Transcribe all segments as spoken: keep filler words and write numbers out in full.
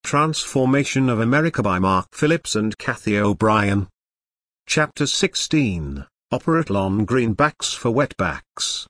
Transformation of America by Mark Phillips and Kathy O'Brien. Chapter sixteen, Operate Long Greenbacks for Wetbacks.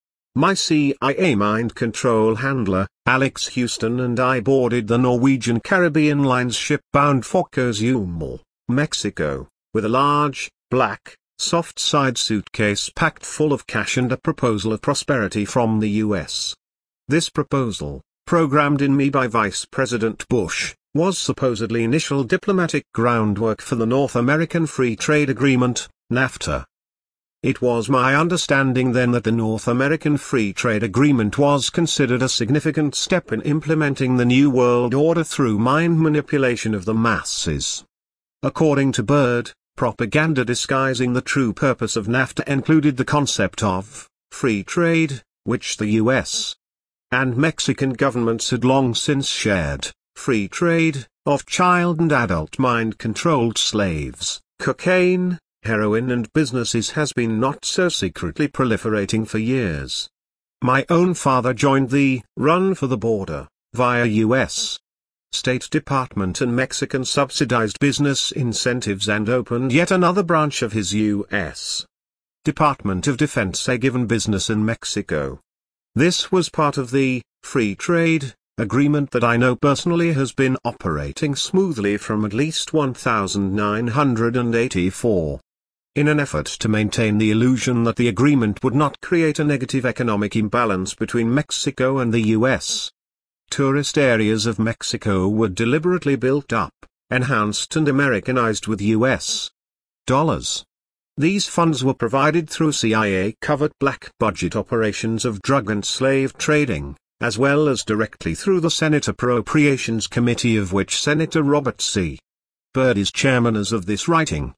My C I A mind control handler, Alex Houston, and I boarded the Norwegian Caribbean Line's ship bound for Cozumel, Mexico, with a large, black, soft-side suitcase packed full of cash and a proposal of prosperity from the U S. This proposal, programmed in me by Vice President Bush, was supposedly initial diplomatic groundwork for the North American Free Trade Agreement, NAFTA. It was my understanding then that the North American Free Trade Agreement was considered a significant step in implementing the New World Order through mind manipulation of the masses. According to Byrd, propaganda disguising the true purpose of NAFTA included the concept of free trade, which the U S and Mexican governments had long since shared, free trade of child and adult mind-controlled slaves, cocaine, heroin and businesses has been not so secretly proliferating for years. My own father joined the run for the border, via U S State Department and Mexican subsidized business incentives, and opened yet another branch of his U S Department of Defense a given business in Mexico. This was part of the free trade agreement that I know personally has been operating smoothly from at least nineteen eighty-four. In an effort to maintain the illusion that the agreement would not create a negative economic imbalance between Mexico and the U S, tourist areas of Mexico were deliberately built up, enhanced and Americanized with U S dollars. These funds were provided through C I A-covered black budget operations of drug and slave trading, as well as directly through the Senate Appropriations Committee, of which Senator Robert C. Byrd is chairman as of this writing.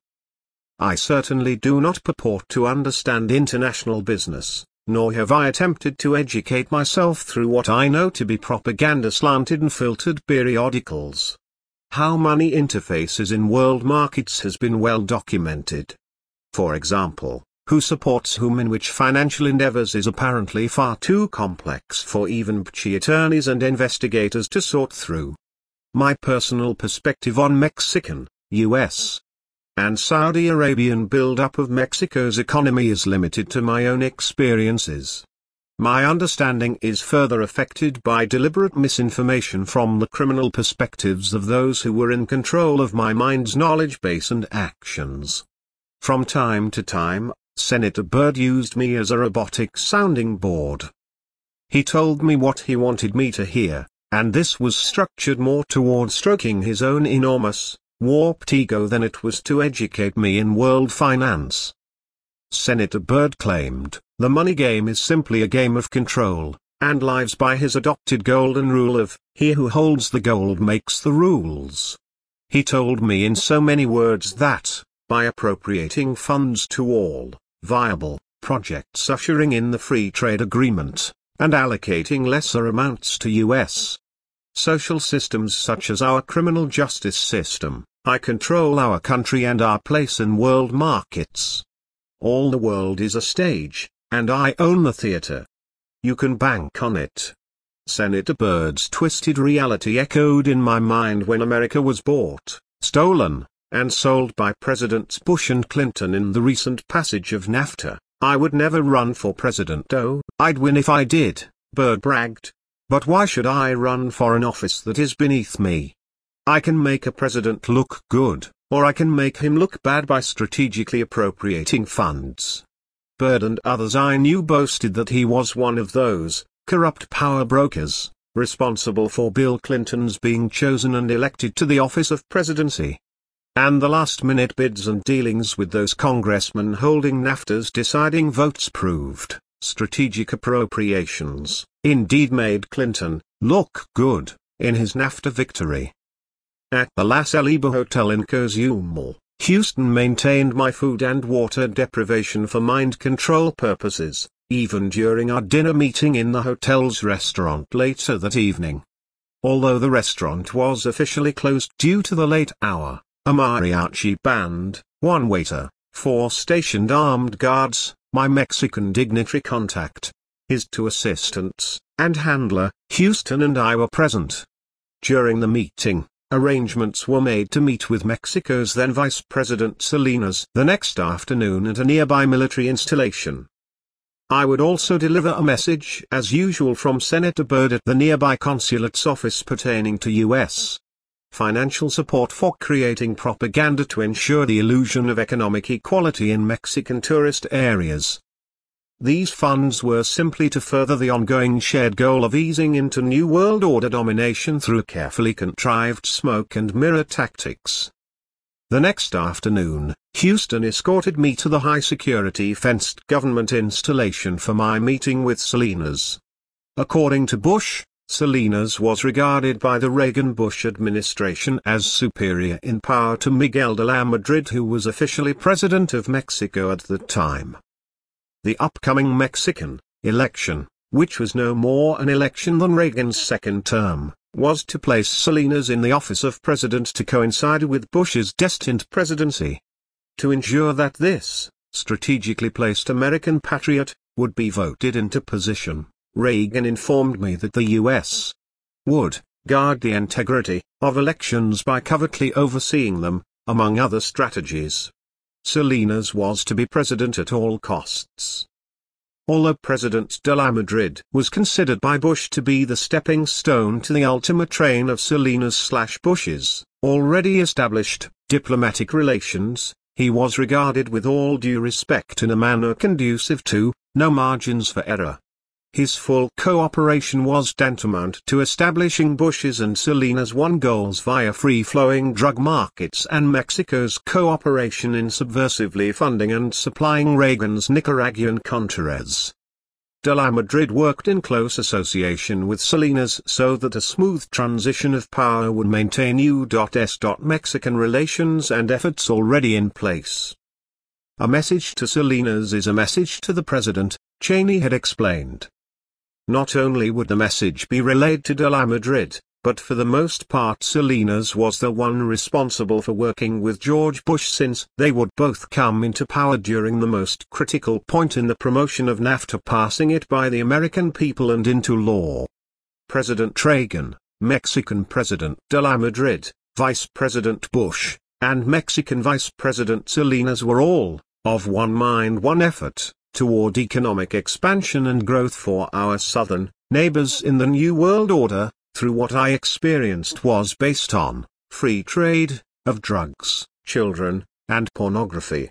I certainly do not purport to understand international business, nor have I attempted to educate myself through what I know to be propaganda-slanted and filtered periodicals. How money interfaces in world markets has been well documented. For example, who supports whom in which financial endeavors is apparently far too complex for even P C I attorneys and investigators to sort through. My personal perspective on Mexican, U S, and Saudi Arabian build-up of Mexico's economy is limited to my own experiences. My understanding is further affected by deliberate misinformation from the criminal perspectives of those who were in control of my mind's knowledge base and actions. From time to time, Senator Byrd used me as a robotic sounding board. He told me what he wanted me to hear, and this was structured more toward stroking his own enormous, warped ego than it was to educate me in world finance. Senator Byrd claimed, the money game is simply a game of control, and lives by his adopted golden rule of, he who holds the gold makes the rules. He told me in so many words that, by appropriating funds to all viable projects ushering in the free trade agreement, and allocating lesser amounts to U S social systems such as our criminal justice system, I control our country and our place in world markets. All the world is a stage, and I own the theater. You can bank on it. Senator Byrd's twisted reality echoed in my mind when America was bought, stolen, and sold by Presidents Bush and Clinton in the recent passage of NAFTA. I would never run for president. Oh, I'd win if I did, Byrd bragged. But why should I run for an office that is beneath me? I can make a president look good, or I can make him look bad by strategically appropriating funds. Byrd and others I knew boasted that he was one of those corrupt power brokers, responsible for Bill Clinton's being chosen and elected to the office of presidency. And the last-minute bids and dealings with those congressmen holding NAFTA's deciding votes proved, strategic appropriations, indeed made Clinton look good in his NAFTA victory. At the La Ceiba Hotel in Cozumel, Houston maintained my food and water deprivation for mind control purposes, even during our dinner meeting in the hotel's restaurant later that evening. Although the restaurant was officially closed due to the late hour, a mariachi band, one waiter, four stationed armed guards, my Mexican dignitary contact, his two assistants, and handler, Houston and I were present. During the meeting, arrangements were made to meet with Mexico's then Vice President Salinas the next afternoon at a nearby military installation. I would also deliver a message as usual from Senator Byrd at the nearby consulate's office pertaining to U S financial support for creating propaganda to ensure the illusion of economic equality in Mexican tourist areas. These funds were simply to further the ongoing shared goal of easing into New World Order domination through carefully contrived smoke and mirror tactics. The next afternoon, Houston escorted me to the high-security fenced government installation for my meeting with Salinas. According to Bush, Salinas was regarded by the Reagan-Bush administration as superior in power to Miguel de la Madrid, who was officially president of Mexico at the time. The upcoming Mexican election, which was no more an election than Reagan's second term, was to place Salinas in the office of president to coincide with Bush's destined presidency. To ensure that this strategically placed American patriot would be voted into position, Reagan informed me that the U S would guard the integrity of elections by covertly overseeing them, among other strategies. Salinas was to be president at all costs. Although President de la Madrid was considered by Bush to be the stepping stone to the ultimate train of Salinas-Bush's already established diplomatic relations, he was regarded with all due respect in a manner conducive to no margins for error. His full cooperation was tantamount to establishing Bush's and Salinas' one goals via free-flowing drug markets and Mexico's cooperation in subversively funding and supplying Reagan's Nicaraguan Contras. De la Madrid worked in close association with Salinas so that a smooth transition of power would maintain U S Mexican relations and efforts already in place. A message to Salinas is a message to the president, Cheney had explained. Not only would the message be relayed to de la Madrid, but for the most part Salinas was the one responsible for working with George Bush, since they would both come into power during the most critical point in the promotion of NAFTA, passing it by the American people and into law. President Reagan, Mexican President de la Madrid, Vice President Bush, and Mexican Vice President Salinas were all of one mind, one effort toward economic expansion and growth for our southern neighbors in the New World Order, through what I experienced was based on free trade of drugs, children, and pornography.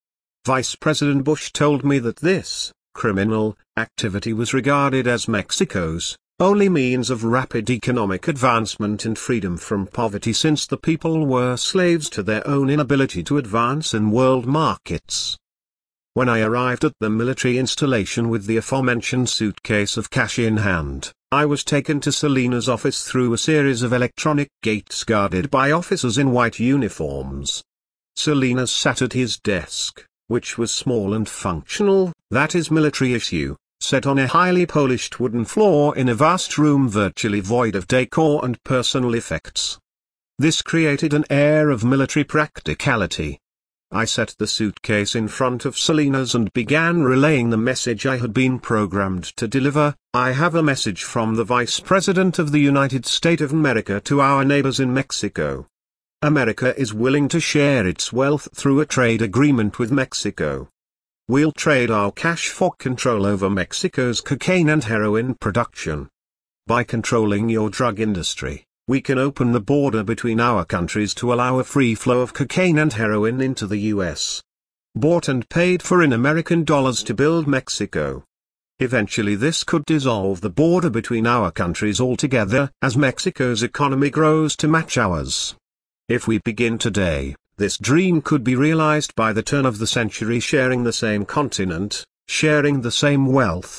Vice President Bush told me that this criminal activity was regarded as Mexico's only means of rapid economic advancement and freedom from poverty, since the people were slaves to their own inability to advance in world markets. When I arrived at the military installation with the aforementioned suitcase of cash in hand, I was taken to Salinas' office through a series of electronic gates guarded by officers in white uniforms. Salinas sat at his desk, which was small and functional, that is military issue, set on a highly polished wooden floor in a vast room virtually void of decor and personal effects. This created an air of military practicality. I set the suitcase in front of Salinas and began relaying the message I had been programmed to deliver. I have a message from the Vice President of the United States of America to our neighbors in Mexico. America is willing to share its wealth through a trade agreement with Mexico. We'll trade our cash for control over Mexico's cocaine and heroin production. By controlling your drug industry, we can open the border between our countries to allow a free flow of cocaine and heroin into the U S. Bought and paid for in American dollars to build Mexico. Eventually this could dissolve the border between our countries altogether, as Mexico's economy grows to match ours. If we begin today, this dream could be realized by the turn of the century, sharing the same continent, sharing the same wealth.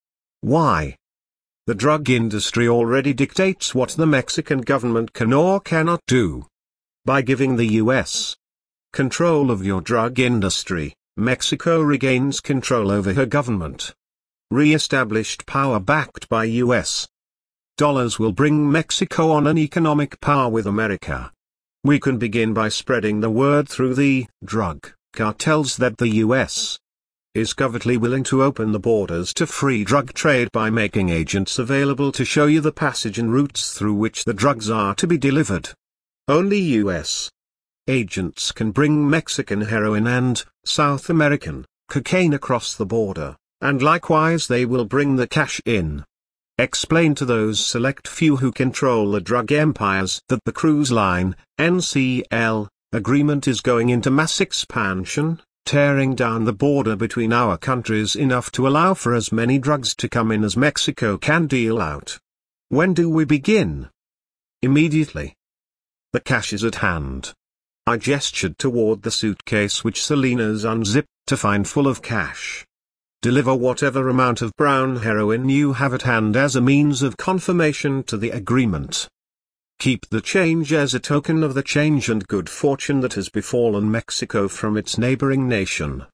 Why? The drug industry already dictates what the Mexican government can or cannot do. By giving the U S control of your drug industry, Mexico regains control over her government. Re-established power backed by U S dollars will bring Mexico on an economic par with America. We can begin by spreading the word through the drug cartels that the U S is covertly willing to open the borders to free drug trade by making agents available to show you the passage and routes through which the drugs are to be delivered. Only U S agents can bring Mexican heroin and South American cocaine across the border, and likewise they will bring the cash in. Explain to those select few who control the drug empires that the cruise line, N C L, agreement is going into mass expansion, tearing down the border between our countries enough to allow for as many drugs to come in as Mexico can deal out. When do we begin? Immediately. The cash is at hand. I gestured toward the suitcase which Salinas unzipped to find full of cash. Deliver whatever amount of brown heroin you have at hand as a means of confirmation to the agreement. Keep the change as a token of the change and good fortune that has befallen Mexico from its neighboring nation.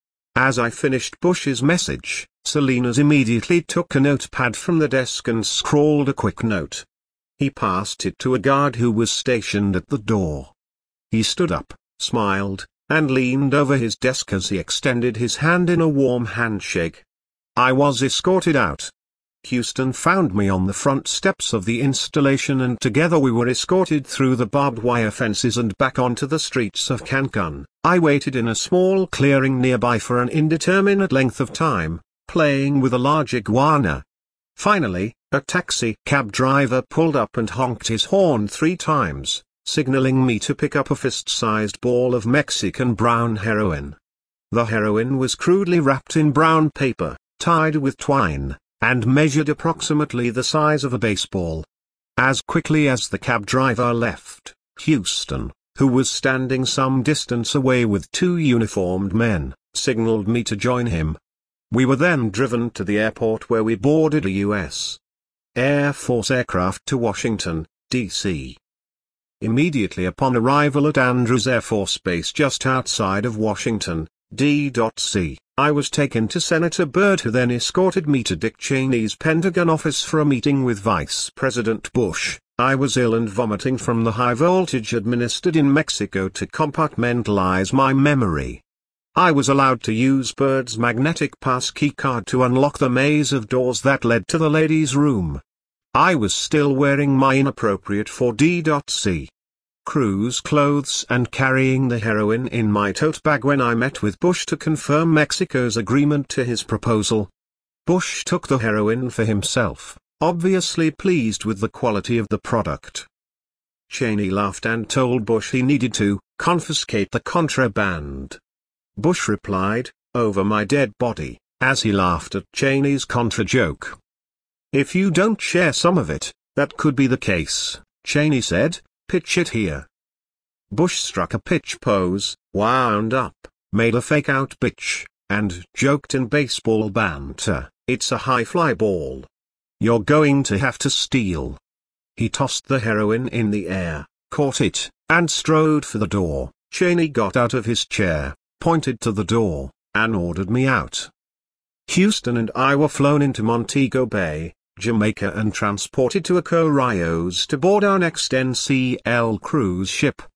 As I finished Bush's message, Salinas immediately took a notepad from the desk and scrawled a quick note. He passed it to a guard who was stationed at the door. He stood up, smiled, and leaned over his desk as he extended his hand in a warm handshake. I was escorted out. Houston found me on the front steps of the installation and together we were escorted through the barbed wire fences and back onto the streets of Cancun. I waited in a small clearing nearby for an indeterminate length of time, playing with a large iguana. Finally, a taxi cab driver pulled up and honked his horn three times, signaling me to pick up a fist-sized ball of Mexican brown heroin. The heroin was crudely wrapped in brown paper, tied with twine, and measured approximately the size of a baseball. As quickly as the cab driver left, Houston, who was standing some distance away with two uniformed men, signaled me to join him. We were then driven to the airport where we boarded a U S Air Force aircraft to Washington, D C Immediately upon arrival at Andrews Air Force Base just outside of Washington, D C, I was taken to Senator Byrd, who then escorted me to Dick Cheney's Pentagon office for a meeting with Vice President Bush. I was ill and vomiting from the high voltage administered in Mexico to compartmentalize my memory. I was allowed to use Byrd's magnetic pass key card to unlock the maze of doors that led to the ladies' room. I was still wearing my inappropriate for D C cruise clothes and carrying the heroin in my tote bag when I met with Bush to confirm Mexico's agreement to his proposal. Bush took the heroin for himself, obviously pleased with the quality of the product. Cheney laughed and told Bush he needed to confiscate the contraband. Bush replied, "Over my dead body," as he laughed at Cheney's contra joke. "If you don't share some of it, that could be the case," Cheney said. "Pitch it here." Bush struck a pitch pose, wound up, made a fake-out pitch, and joked in baseball banter, "It's a high fly ball. You're going to have to steal." He tossed the heroin in the air, caught it, and strode for the door. Cheney got out of his chair, pointed to the door, and ordered me out. Houston and I were flown into Montego Bay, Jamaica, and transported to Aco Rios to board our next N C L cruise ship,